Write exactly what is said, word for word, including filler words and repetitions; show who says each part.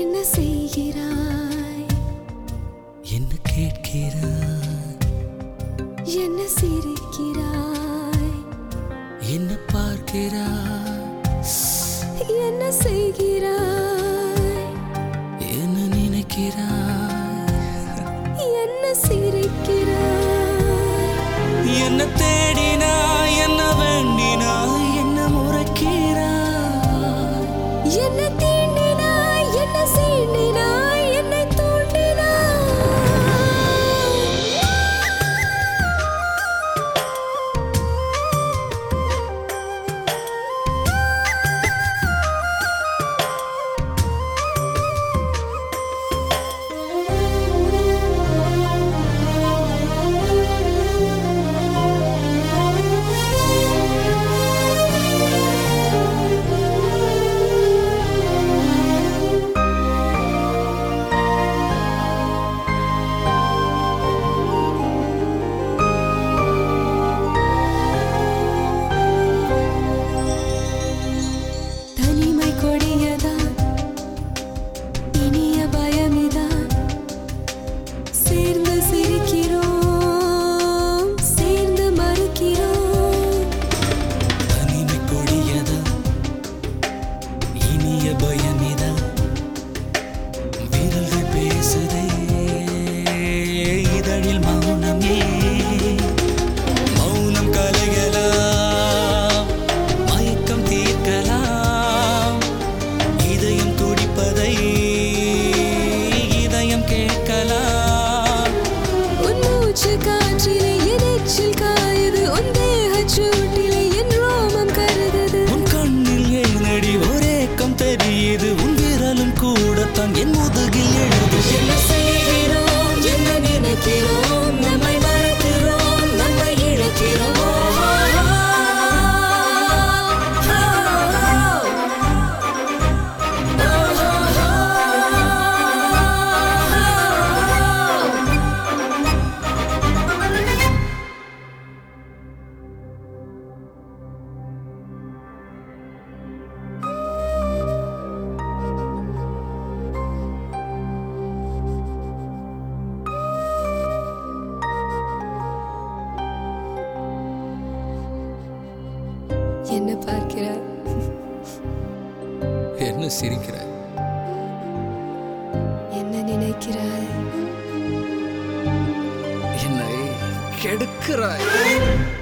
Speaker 1: என்ன செய்கிறாய்,
Speaker 2: என்ன கேட்கிறாய்,
Speaker 1: என்ன சிரிக்கிறாய்,
Speaker 2: என்ன பார்க்கிறாய்,
Speaker 1: என்ன செய்கிறாய்,
Speaker 2: என்ன நினைக்கிறாய்,
Speaker 1: என்ன சிரிக்கிறாய்,
Speaker 2: என்ன தேடினாய், என்ன வேண்டினாய், என்ன முறைக்கிறாய்,
Speaker 1: என்ன தீண்டினாய், என்ன சீண்டினாய், என்னை தூண்டினாய். தனிமை கொடியதான், இனிய பயமிதான், சேர்ந்து சிரிக்கிறோம், சேர்ந்து மறுக்கிறோம்.
Speaker 2: தனிமை கொடியதா, இனிய பயமிதா, விரல்கள் பேசுதே, இதழில் மௌனமே, மௌனம் கலையலாம், மயக்கம் தீர்க்கலாம், இதயம் துடிப்பதை இதயம் கேட்கலாம்.
Speaker 1: உன் மூச்சு காற்றிலே என் எச்சில் காயுது, உன் தேகச் சூட்டிலே என் ரோமம் கருகுது.
Speaker 2: உன் கண்ணில் ஏனடி ஒரேக்கம் தெரியுது, உன் விரலும் கூடத்தான் என் முதுகில் எழுது.
Speaker 1: என்ன செய்கிறோம், என்ன நினைக்கிறோம், நம்மை மறக்கிறோம், நம்மை இழக்கிறோம். என்ன பார்க்கிறாய்,
Speaker 2: என்ன சிரிக்கிறாய்,
Speaker 1: என்ன நினைக்கிறாய்,
Speaker 2: என்னை கெடுக்கிறாய்.